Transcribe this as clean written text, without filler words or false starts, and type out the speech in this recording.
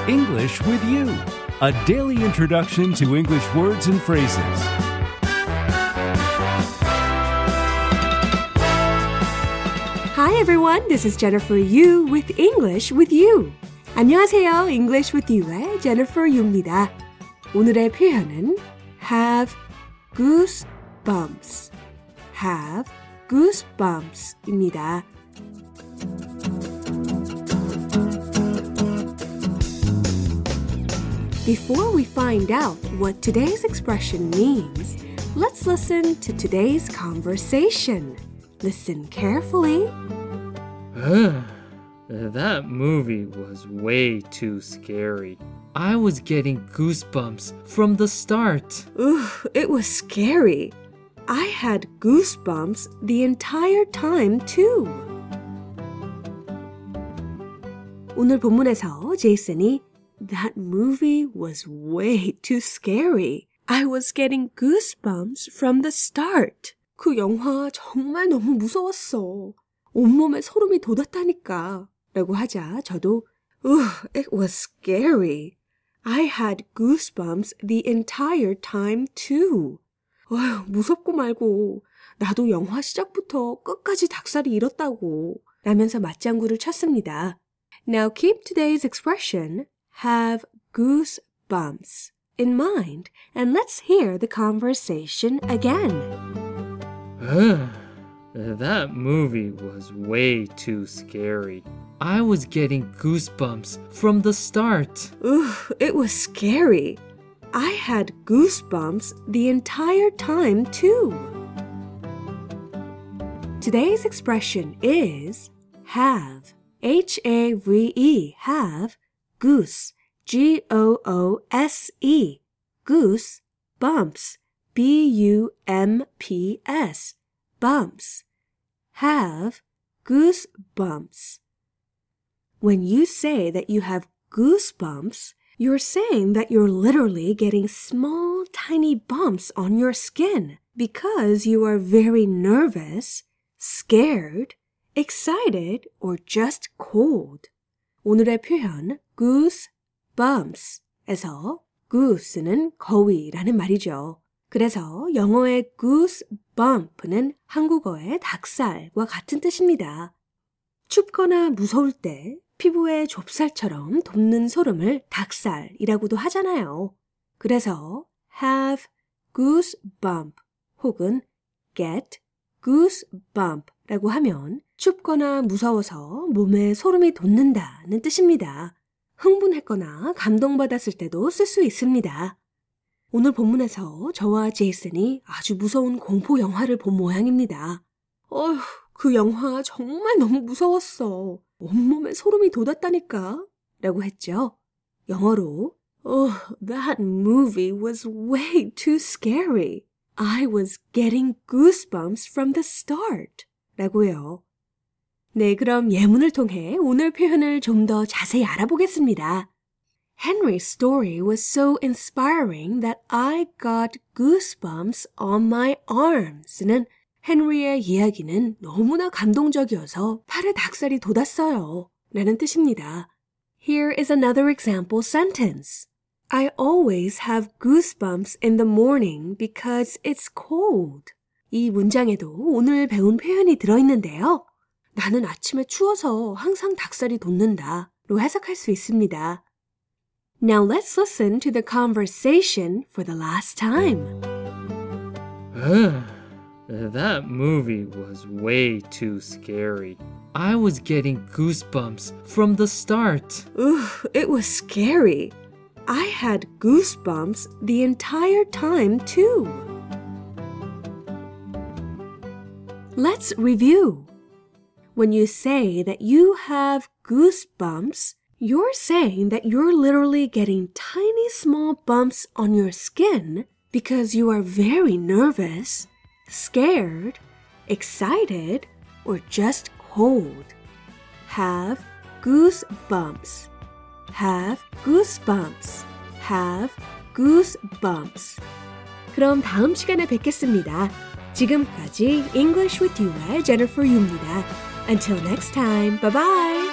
English with You, a daily introduction to English words and phrases. Hi everyone, this is Jennifer Yu with English with You. 안녕하세요, English with You의 Jennifer Yu입니다. 오늘의 표현은 have goosebumps, have goosebumps입니다. Before we find out what today's expression means, let's listen to today's conversation. Listen carefully. That movie was way too scary. I was getting goosebumps from the start. Ooh, it was scary. I had goosebumps the entire time too. 오늘 본문에서 제이슨이 That movie was way too scary. I was getting goosebumps from the start. 그 영화 정말 너무 무서웠어. 온몸에 소름이 돋았다니까. 라고 하자 저도 it was scary. I had goosebumps the entire time too. 무섭고 말고 나도 영화 시작부터 끝까지 닭살이 일었다고 라면서 맞장구를 쳤습니다. Now keep today's expression have goosebumps in mind and let's hear the conversation again. That movie was way too scary. I was getting goosebumps from the start. It was scary. I had goosebumps the entire time too. Today's expression is have, H-A-V-E, have, goose, G-O-O-S-E, goose, bumps, B-U-M-P-S, bumps. Have goosebumps. When you say that you have goosebumps, you're saying that you're literally getting small, tiny bumps on your skin because you are very nervous, scared, excited, or just cold. 오늘의 표현 goosebumps에서 goose는 거위라는 말이죠. 그래서 영어의 goosebump는 한국어의 닭살과 같은 뜻입니다. 춥거나 무서울 때 피부에 좁쌀처럼 돋는 소름을 닭살이라고도 하잖아요. 그래서 have goosebump 혹은 get goosebump 라고 하면 춥거나 무서워서 몸에 소름이 돋는다는 뜻입니다. 흥분했거나 감동받았을 때도 쓸 수 있습니다. 오늘 본문에서 저와 제이슨이 아주 무서운 공포 영화를 본 모양입니다. 그 영화 정말 너무 무서웠어. 온몸에 소름이 돋았다니까 라고 했죠. 영어로 that movie was way too scary. I was getting goosebumps from the start 라고요. 네, 그럼 예문을 통해 오늘 표현을 좀 더 자세히 알아보겠습니다. Henry's story was so inspiring that I got goosebumps on my arms는 헨리의 이야기는 너무나 감동적이어서 팔에 닭살이 돋았어요. 라는 뜻입니다. Here is another example sentence. I always have goosebumps in the morning because it's cold. 이 문장에도 오늘 배운 표현이 들어있는데요. 나는 아침에 추워서 항상 닭살이 돋는다 로 해석할 수 있습니다. Now let's listen to the conversation for the last time. That movie was way too scary. I was getting goosebumps from the start. It was scary. I had goosebumps the entire time too. Let's review. When you say that you have goosebumps, you're saying that you're literally getting tiny small bumps on your skin because you are very nervous, scared, excited, or just cold. Have goosebumps. Have goosebumps. Have goosebumps. 그럼 다음 시간에 뵙겠습니다. 지금까지 English with You의 Jennifer Yu입니다. Until next time, bye-bye!